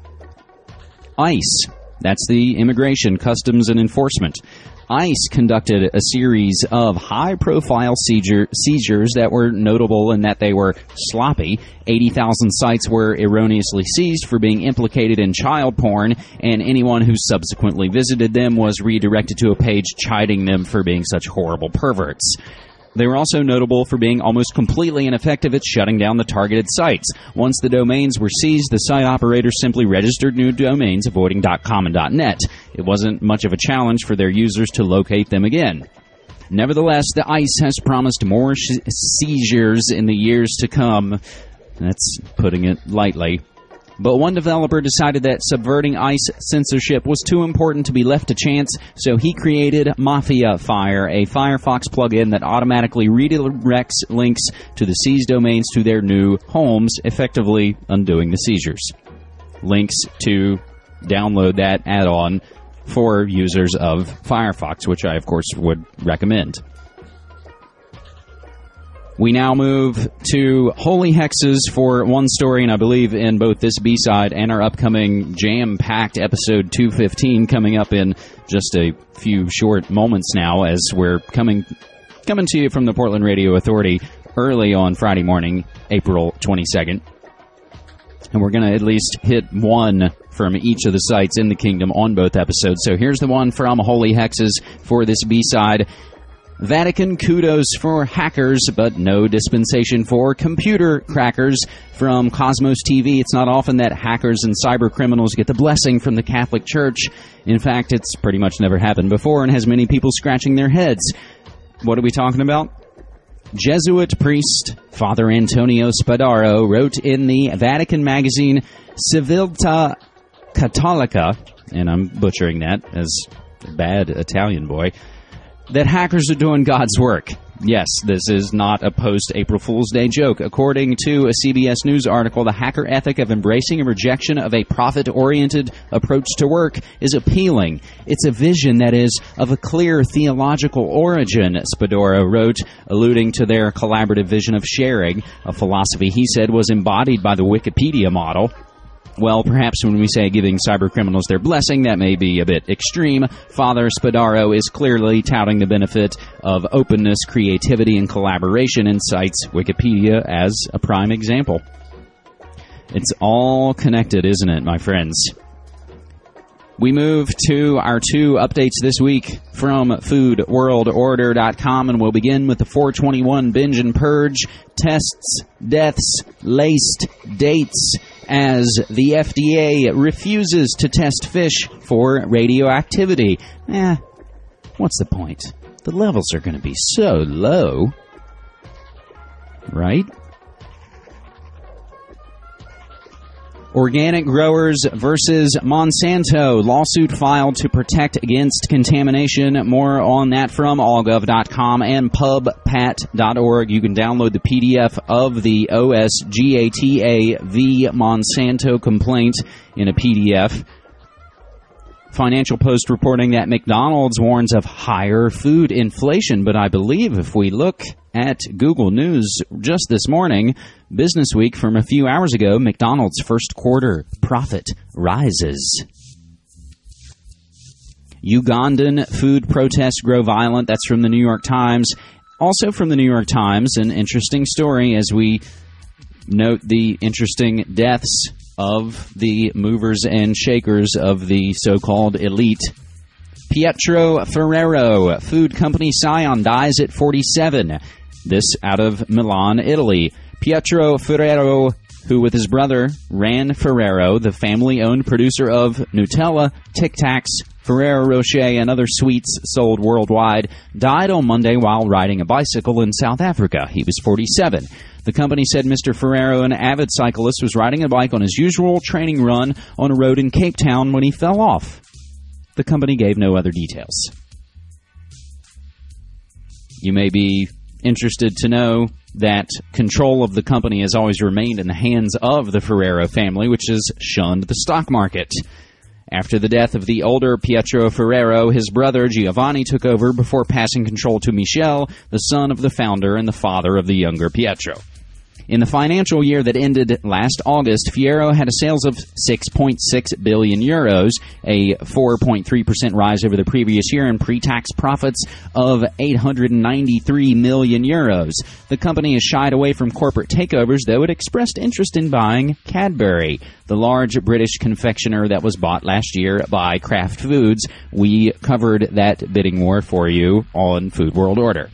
ICE. That's the Immigration, Customs, and Enforcement. ICE conducted a series of high-profile seizure, seizures that were notable in that they were sloppy. eighty thousand sites were erroneously seized for being implicated in child porn, and anyone who subsequently visited them was redirected to a page chiding them for being such horrible perverts. They were also notable for being almost completely ineffective at shutting down the targeted sites. Once the domains were seized, the site operators simply registered new domains, avoiding .com and .net. It wasn't much of a challenge for their users to locate them again. Nevertheless, the ICE has promised more sh- seizures in the years to come. That's putting it lightly. But one developer decided that subverting ICE censorship was too important to be left to chance, so he created Mafia Fire, a Firefox plugin that automatically redirects links to the seized domains to their new homes, effectively undoing the seizures. Links to download that add-on for users of Firefox, which I, of course, would recommend. We now move to Holy Hexes for one story, and I believe in both this B-side and our upcoming jam-packed episode two fifteen coming up in just a few short moments now as we're coming coming to you from the Portland Radio Authority early on Friday morning, April twenty-second. And we're going to at least hit one from each of the sites in the kingdom on both episodes. So here's the one from Holy Hexes for this B-side. Vatican kudos for hackers, but no dispensation for computer crackers. From Cosmos T V, it's not often that hackers and cyber criminals get the blessing from the Catholic Church. In fact, it's pretty much never happened before and has many people scratching their heads. What are we talking about? Jesuit priest Father Antonio Spadaro wrote in the Vatican magazine Civiltà Cattolica, and I'm butchering that as a bad Italian boy, that hackers are doing God's work. Yes, this is not a post-April Fool's Day joke. According to a C B S News article, the hacker ethic of embracing a rejection of a profit-oriented approach to work is appealing. It's a vision that is of a clear theological origin, Spadoro wrote, alluding to their collaborative vision of sharing, a philosophy he said was embodied by the Wikipedia model. Well, perhaps when we say giving cybercriminals their blessing, that may be a bit extreme. Father Spadaro is clearly touting the benefit of openness, creativity, and collaboration, and cites Wikipedia as a prime example. It's all connected, isn't it, my friends? We move to our two updates this week from food world order dot com, and we'll begin with the four twenty-one binge and purge, tests, deaths, laced dates, as the F D A refuses to test fish for radioactivity. Eh, what's the point? The levels are going to be so low, right? Organic growers versus Monsanto. Lawsuit filed to protect against contamination. More on that from all gov dot com and pub pat dot org. You can download the P D F of the O S G A T A v. Monsanto complaint in a P D F. Financial Post reporting that McDonald's warns of higher food inflation, but I believe if we look at Google News just this morning, Business Week from a few hours ago, McDonald's first quarter profit rises. Ugandan food protests grow violent. That's from the New York Times. Also from the New York Times, an interesting story as we note the interesting deaths of the movers and shakers of the so-called elite. Pietro Ferrero, food company Scion, dies at forty-seven. This out of Milan, Italy. Pietro Ferrero, who with his brother ran Ferrero, the family-owned producer of Nutella, Tic Tacs, Ferrero Rocher, and other sweets sold worldwide, died on Monday while riding a bicycle in South Africa. He was forty-seven. The company said Mister Ferrero, an avid cyclist, was riding a bike on his usual training run on a road in Cape Town when he fell off. The company gave no other details. You may be interested to know that control of the company has always remained in the hands of the Ferrero family, which has shunned the stock market. After the death of the older Pietro Ferrero, his brother Giovanni took over before passing control to Michel, the son of the founder and the father of the younger Pietro. In the financial year that ended last August, Ferrero had a sales of six point six billion euros, a four point three percent rise over the previous year, and pre-tax profits of eight hundred ninety-three million euros. The company has shied away from corporate takeovers, though it expressed interest in buying Cadbury, the large British confectioner that was bought last year by Kraft Foods. We covered that bidding war for you on Food World Order.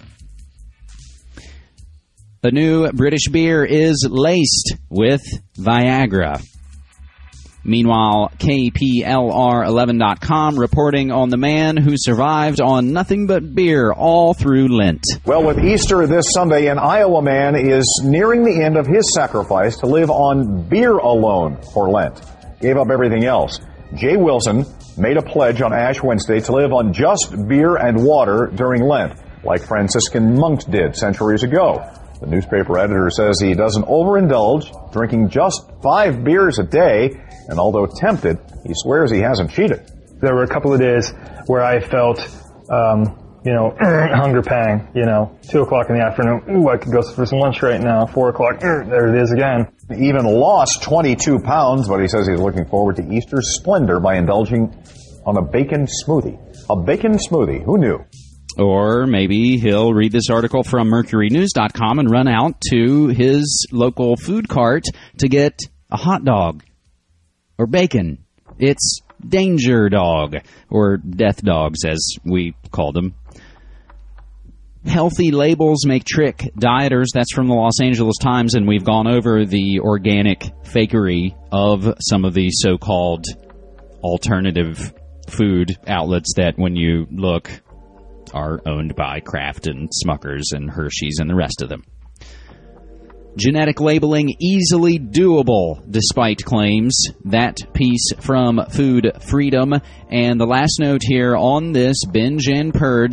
A new British beer is laced with Viagra. Meanwhile, K P L R eleven dot com reporting on the man who survived on nothing but beer all through Lent. Well, with Easter this Sunday, an Iowa man is nearing the end of his sacrifice to live on beer alone for Lent. Gave up everything else. Jay Wilson made a pledge on Ash Wednesday to live on just beer and water during Lent, like Franciscan monks did centuries ago. The newspaper editor says he doesn't overindulge, drinking just five beers a day, and although tempted, he swears he hasn't cheated. There were a couple of days where I felt, um, you know, hunger pang, you know, two o'clock in the afternoon, ooh, I could go for some lunch right now, four o'clock, there it is again. He even lost twenty-two pounds, but he says he's looking forward to Easter's splendor by indulging on a bacon smoothie. A bacon smoothie, who knew? Or maybe he'll read this article from Mercury News dot com and run out to his local food cart to get a hot dog or bacon. It's Danger Dog, or Death Dogs as we call them. Healthy labels make trick dieters. That's from the Los Angeles Times, and we've gone over the organic fakery of some of the so-called alternative food outlets that, when you look, are owned by Kraft and Smuckers and Hershey's and the rest of them. Genetic labeling easily doable, despite claims. That piece from Food Freedom. And the last note here on this binge and purge,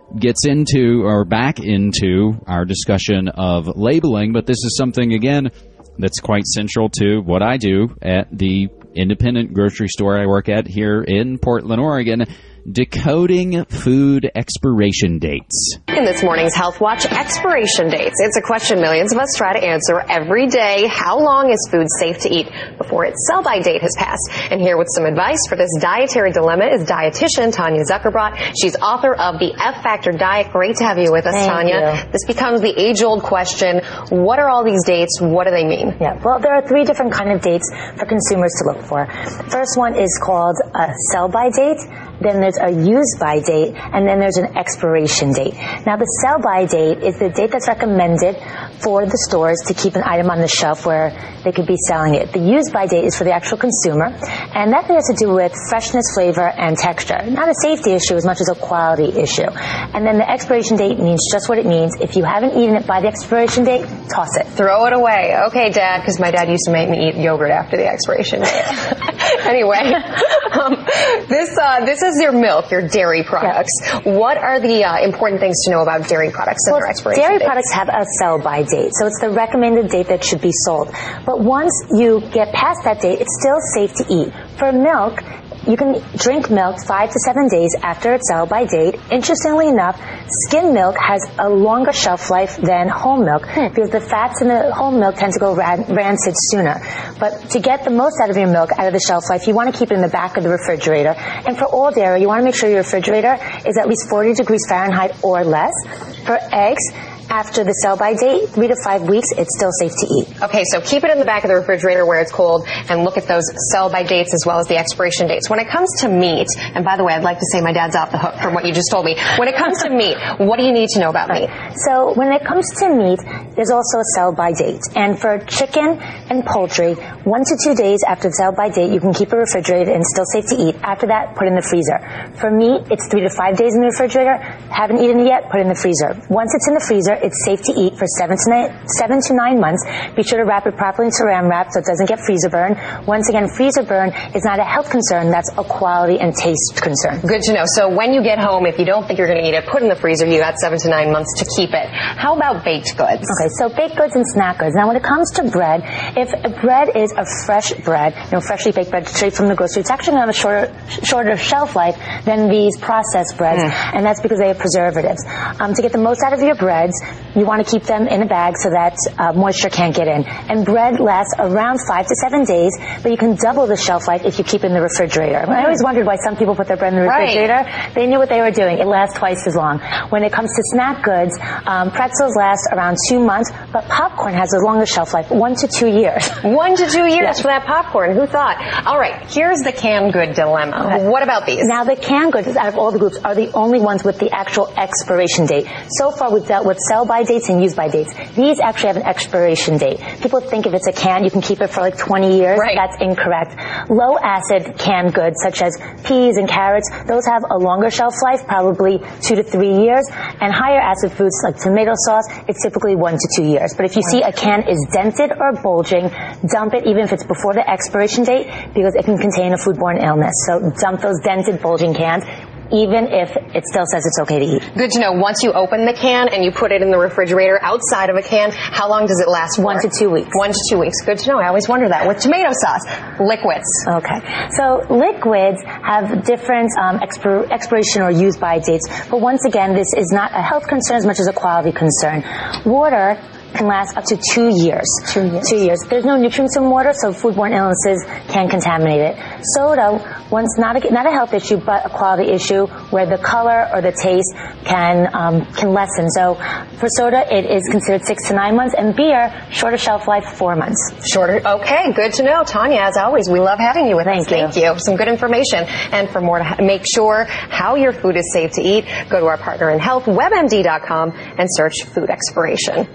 gets into, or back into, our discussion of labeling, but this is something, again, that's quite central to what I do at the independent grocery store I work at here in Portland, Oregon. Decoding food expiration dates. In this morning's Health Watch, expiration dates. It's a question millions of us try to answer every day. How long is food safe to eat before its sell-by date has passed? And here with some advice for this dietary dilemma is dietitian Tanya Zuckerbrot. She's author of the F Factor Diet. Great to have you with us, Thank Tanya. you. This becomes the age-old question. What are all these dates? What do they mean? Yeah, well, there are three different kind of dates for consumers to look for. First one is called a sell-by date. Then there's a use-by date, and then there's an expiration date. Now, the sell-by date is the date that's recommended for the stores to keep an item on the shelf where they could be selling it. The use-by date is for the actual consumer, and that has to do with freshness, flavor, and texture. Not a safety issue as much as a quality issue. And then the expiration date means just what it means. If you haven't eaten it by the expiration date, toss it. Throw it away. Okay, Dad, because my dad used to make me eat yogurt after the expiration date. Anyway, um, this uh, this is your milk, your dairy products. Yeah. What are the uh, important things to know about dairy products and well, their expiration dairy dates? products have a sell-by date, so it's the recommended date that should be sold. But once you get past that date, it's still safe to eat. For milk, you can drink milk five to seven days after its sell-by date. Interestingly enough, skim milk has a longer shelf life than whole milk because the fats in the whole milk tend to go ran- rancid sooner. But to get the most out of your milk, out of the shelf life, you want to keep it in the back of the refrigerator. And for all dairy, you want to make sure your refrigerator is at least forty degrees Fahrenheit or less. For eggs, after the sell-by date, three to five weeks, it's still safe to eat. Okay, so keep it in the back of the refrigerator where it's cold and look at those sell-by dates as well as the expiration dates. When it comes to meat, and by the way, I'd like to say my dad's off the hook from what you just told me. When it comes to meat, what do you need to know about meat? So when it comes to meat, there's also a sell-by date. And for chicken and poultry, one to two days after the sell-by date, you can keep it refrigerated and still safe to eat. After that, put in the freezer. For meat, it's three to five days in the refrigerator. Haven't eaten it yet, put in the freezer. Once it's in the freezer, it's safe to eat for seven to nine, seven to nine months. Be sure to wrap it properly in saran wrap so it doesn't get freezer burn. Once again, freezer burn is not a health concern, that's a quality and taste concern. Good to know. So when you get home, if you don't think you're going to eat it, put it in the freezer. You got seven to nine months to keep it. How about baked goods? Okay, so baked goods and snack goods. Now when it comes to bread, if a bread is a fresh bread, you know, freshly baked bread straight from the grocery, it's actually going to have a shorter, shorter shelf life than these processed breads, mm. and that's because they have preservatives. Um, to get the most out of your breads, you want to keep them in a bag so that uh, moisture can't get in. And bread lasts around five to seven days, but you can double the shelf life if you keep it in the refrigerator. I always wondered why some people put their bread in the refrigerator. Right. They knew what they were doing. It lasts twice as long. When it comes to snack goods, um, pretzels last around two months, but popcorn has a longer shelf life, one to two years. One to two years yeah. for that popcorn. Who thought? All right, here's the canned good dilemma. Okay. What about these? Now, the canned goods, out of all the groups, are the only ones with the actual expiration date. So far, we've dealt with sell-by dates and use-by dates. These actually have an expiration date. People think if it's a can, you can keep it for like twenty years. Right. That's incorrect. Low-acid canned goods, such as peas and carrots, those have a longer shelf life, probably two to three years. And higher-acid foods like tomato sauce, it's typically one to two years. But if you see a can is dented or bulging, dump it even if it's before the expiration date because it can contain a foodborne illness. So dump those dented, bulging cans, even if it still says it's okay to eat. Good to know. Once you open the can and you put it in the refrigerator outside of a can, how long does it last for? One to two weeks. One to two weeks. Good to know. I always wonder that. With tomato sauce, liquids. Okay. So liquids have different um, expir- expiration or use-by dates, but once again, this is not a health concern as much as a quality concern. Water can last up to two years. Two years. Two years. There's no nutrients in water, so foodborne illnesses can contaminate it. Soda, once not a, not a health issue, but a quality issue where the color or the taste can um, can lessen. So for soda, it is considered six to nine months, and beer, shorter shelf life, four months. Shorter. Okay, good to know. Tanya, as always, we love having you with Thank us. You. Thank you. Some good information. And for more to ha- make sure how your food is safe to eat, go to our partner in health, web M D dot com, and search food expiration.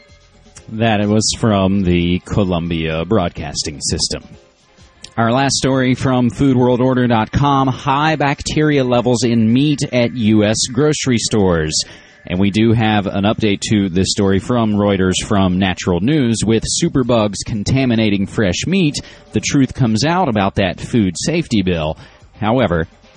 That it was from the Columbia Broadcasting System. Our last story from food world order dot com, high bacteria levels in meat at U S grocery stores. And we do have an update to this story from Reuters from Natural News. With superbugs contaminating fresh meat, the truth comes out about that food safety bill. However,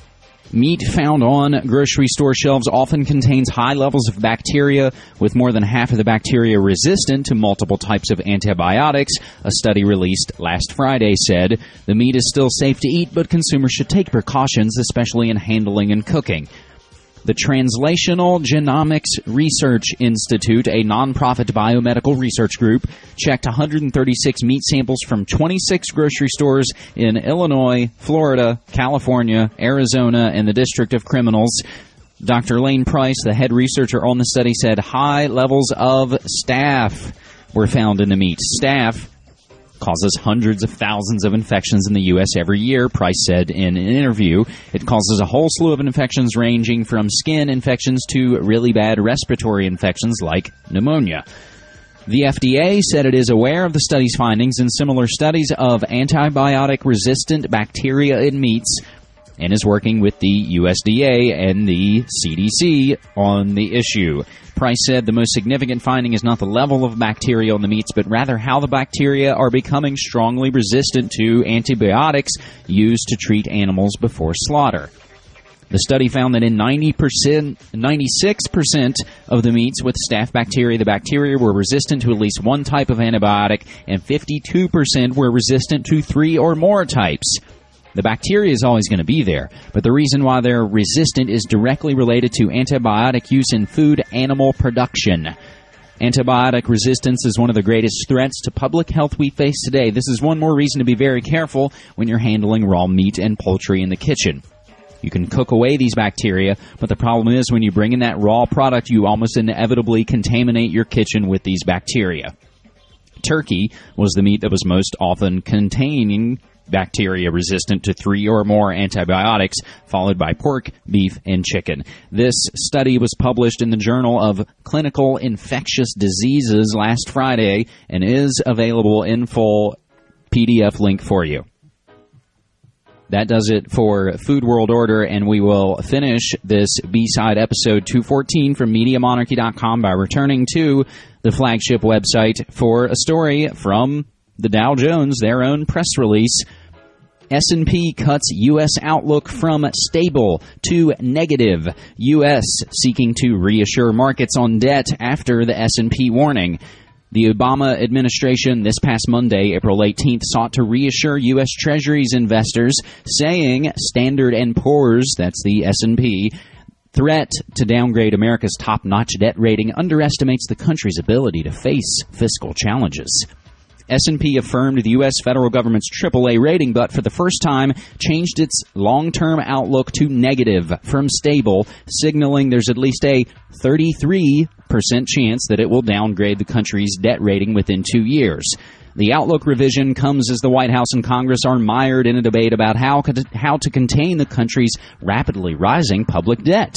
Meat found on grocery store shelves often contains high levels of bacteria, with more than half of the bacteria resistant to multiple types of antibiotics. A study released last Friday said the meat is still safe to eat, but consumers should take precautions, especially in handling and cooking. The Translational Genomics Research Institute, a nonprofit biomedical research group, checked one hundred thirty-six meat samples from twenty-six grocery stores in Illinois, Florida, California, Arizona, and the District of Criminals. Doctor Lane Price, the head researcher on the study, said high levels of staph were found in the meat. Staph causes hundreds of thousands of infections in the U S every year, Price said in an interview. It causes a whole slew of infections ranging from skin infections to really bad respiratory infections like pneumonia. The F D A said it is aware of the study's findings in similar studies of antibiotic-resistant bacteria in meats and is working with the U S D A and the C D C on the issue. Price said the most significant finding is not the level of bacteria on the meats, but rather how the bacteria are becoming strongly resistant to antibiotics used to treat animals before slaughter. The study found that in ninety percent, ninety-six percent of the meats with staph bacteria, the bacteria were resistant to at least one type of antibiotic, and fifty-two percent were resistant to three or more types. The bacteria is always going to be there, but the reason why they're resistant is directly related to antibiotic use in food animal production. Antibiotic resistance is one of the greatest threats to public health we face today. This is one more reason to be very careful when you're handling raw meat and poultry in the kitchen. You can cook away these bacteria, but the problem is when you bring in that raw product, you almost inevitably contaminate your kitchen with these bacteria. Turkey was the meat that was most often containing bacteria resistant to three or more antibiotics, followed by pork, beef, and chicken. This study was published in the Journal of Clinical Infectious Diseases last Friday and is available in full P D F link for you. That does it for Food World Order, and we will finish this B-side episode two fourteen from Media Monarchy dot com by returning to the flagship website for a story from the Dow Jones, their own press release. S and P cuts U S outlook from stable to negative. U S seeking to reassure markets on debt after the S and P warning. The Obama administration this past Monday, April eighteenth, sought to reassure U S Treasuries investors, saying Standard and Poor's, that's the S and P, threat to downgrade America's top-notch debt rating underestimates the country's ability to face fiscal challenges. S and P affirmed the U S federal government's triple A rating, but for the first time changed its long-term outlook to negative from stable, signaling there's at least a thirty-three percent chance that it will downgrade the country's debt rating within two years. The outlook revision comes as the White House and Congress are mired in a debate about how, how to contain the country's rapidly rising public debt.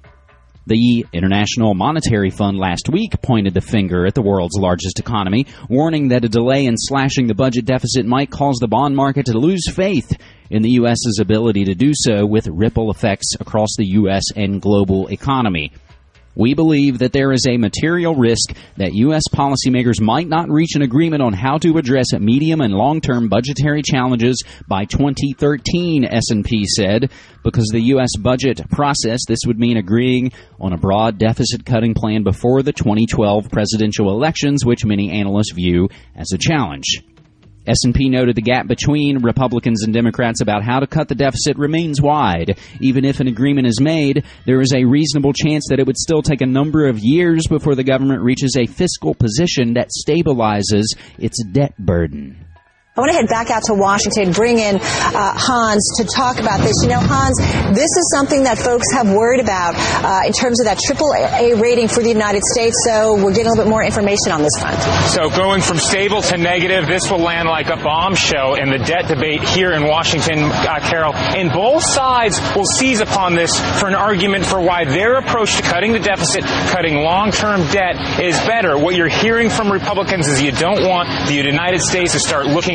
The International Monetary Fund last week pointed the finger at the world's largest economy, warning that a delay in slashing the budget deficit might cause the bond market to lose faith in the U S's ability to do so, with ripple effects across the U S and global economy. We believe that there is a material risk that U S policymakers might not reach an agreement on how to address medium and long-term budgetary challenges by twenty thirteen, S and P said. Because of the U S budget process, this would mean agreeing on a broad deficit-cutting plan before the twenty twelve presidential elections, which many analysts view as a challenge. S and P noted the gap between Republicans and Democrats about how to cut the deficit remains wide. Even if an agreement is made, there is a reasonable chance that it would still take a number of years before the government reaches a fiscal position that stabilizes its debt burden. I want to head back out to Washington, bring in uh, Hans to talk about this. You know, Hans, this is something that folks have worried about uh, in terms of that triple A rating for the United States, so we're getting a little bit more information on this front. So going from stable to negative, this will land like a bombshell in the debt debate here in Washington, uh, Carol. And both sides will seize upon this for an argument for why their approach to cutting the deficit, cutting long-term debt, is better. What you're hearing from Republicans is you don't want the United States to start looking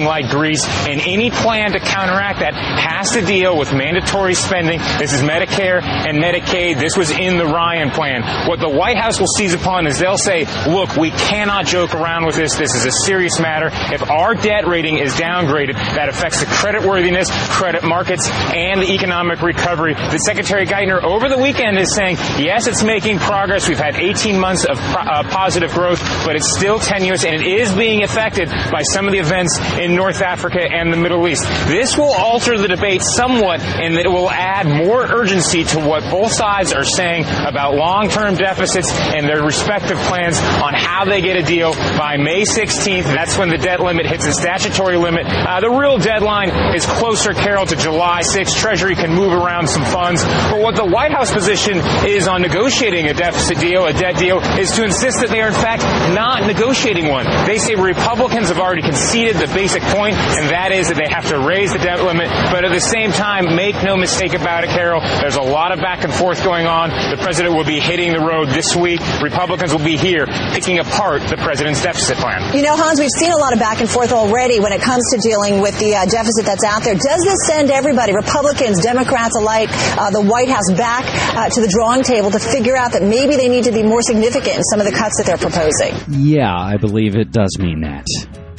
like Greece, and any plan to counteract that has to deal with mandatory spending. This is Medicare and Medicaid. This was in the Ryan plan. What the White House will seize upon is they'll say, look, we cannot joke around with this. This is a serious matter. If our debt rating is downgraded, that affects the creditworthiness, credit markets, and the economic recovery. The Secretary Geithner over the weekend is saying, yes, it's making progress. We've had eighteen months of uh, positive growth, but it's still tenuous, and it is being affected by some of the events in North Africa and the Middle East. This will alter the debate somewhat, and it will add more urgency to what both sides are saying about long-term deficits and their respective plans on how they get a deal by May sixteenth. That's when the debt limit hits the statutory limit. Uh, the real deadline is closer, Carol, to July sixth. Treasury can move around some funds. But what the White House position is on negotiating a deficit deal, a debt deal, is to insist that they are in fact not negotiating one. They say Republicans have already conceded the basic point, and that is that they have to raise the debt limit. But at the same time, make no mistake about it, Carol, there's a lot of back and forth going on. The president will be hitting the road this week. Republicans will be here picking apart the president's deficit plan. You know, Hans, we've seen a lot of back and forth already when it comes to dealing with the uh, deficit that's out there. Does this send everybody, Republicans, Democrats alike, uh, the White House back uh, to the drawing table to figure out that maybe they need to be more significant in some of the cuts that they're proposing? Yeah, I believe it does mean that.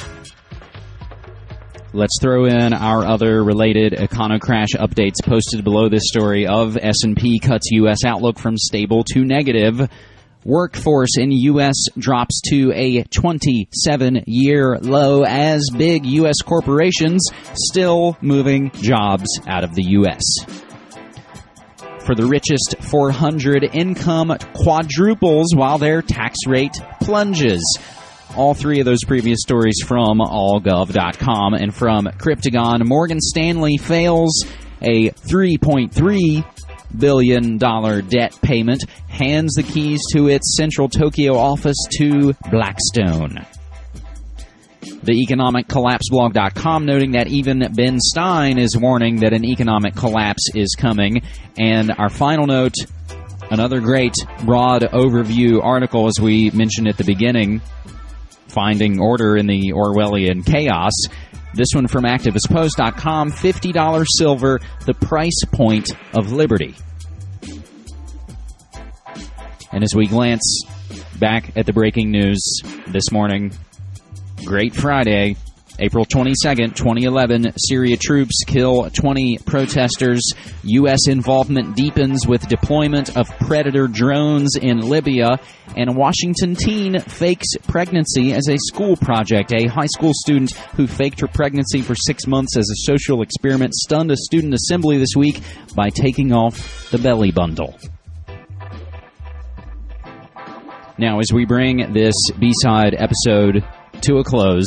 Let's throw in our other related Econocrash updates posted below this story of S and P cuts U S outlook from stable to negative. Workforce in U S drops to a twenty-seven year low as big U S corporations still moving jobs out of the U S. For the richest four hundred, income quadruples while their tax rate plunges. All three of those previous stories from all gov dot com. And from Cryptagon, Morgan Stanley fails a three point three billion dollars debt payment, hands the keys to its central Tokyo office to Blackstone. The economic collapse blog dot com noting that even Ben Stein is warning that an economic collapse is coming. And our final note, another great broad overview article, as we mentioned at the beginning, Finding Order in the Orwellian Chaos. This one from activist post dot com, fifty dollars silver, the price point of liberty. And as we glance back at the breaking news this morning, Great Friday, April twenty-second, twenty eleven, Syria troops kill twenty protesters. U S involvement deepens with deployment of Predator drones in Libya. And a Washington teen fakes pregnancy as a school project. A high school student who faked her pregnancy for six months as a social experiment stunned a student assembly this week by taking off the belly bundle. Now, as we bring this B-side episode to a close,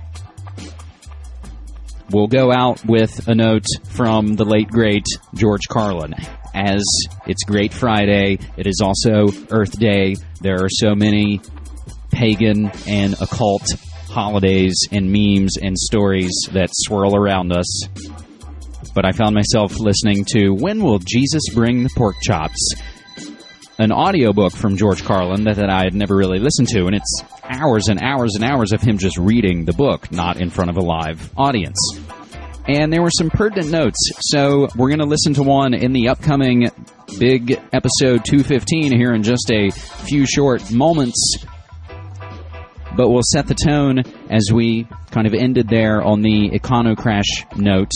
we'll go out with a note from the late, great George Carlin. As it's Great Friday, it is also Earth Day. There are so many pagan and occult holidays and memes and stories that swirl around us. But I found myself listening to When Will Jesus Bring the Pork Chops? An audiobook from George Carlin that, that I had never really listened to, and it's hours and hours and hours of him just reading the book, not in front of a live audience. And there were some pertinent notes, so we're going to listen to one in the upcoming big episode two fifteen here in just a few short moments. But we'll set the tone as we kind of ended there on the Econocrash note.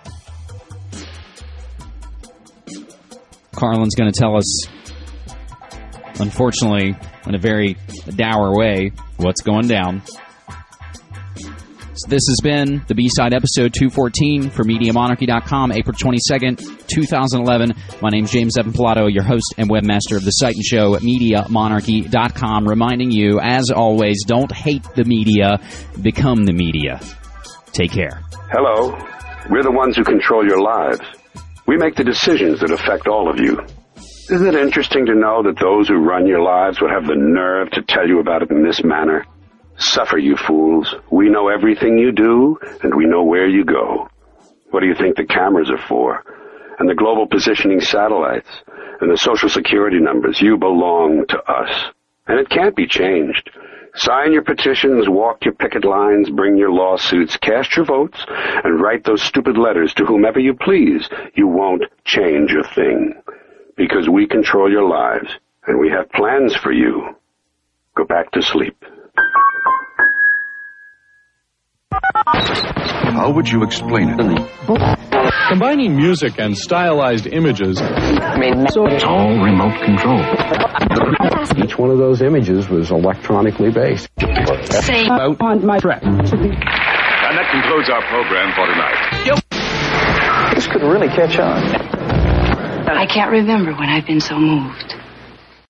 Carlin's going to tell us, unfortunately, in a very dour way, what's going down. So this has been the B-Side episode two fourteen for Media Monarchy dot com, April twenty-second, twenty eleven. My name's James Evan Pilato, your host and webmaster of the site and show at Media Monarchy dot com, reminding you, as always, don't hate the media, become the media. Take care. Hello. We're the ones who control your lives. We make the decisions that affect all of you. Isn't it interesting to know that those who run your lives would have the nerve to tell you about it in this manner? Suffer, you fools. We know everything you do, and we know where you go. What do you think the cameras are for? And the global positioning satellites? And the social security numbers? You belong to us. And it can't be changed. Sign your petitions, walk your picket lines, bring your lawsuits, cast your votes, and write those stupid letters to whomever you please. You won't change a thing. Because we control your lives, and we have plans for you. Go back to sleep. How would you explain it? Combining music and stylized images. It's all remote control. Each one of those images was electronically based. Say on my track. And that concludes our program for tonight. This could really catch on. I can't remember when I've been so moved.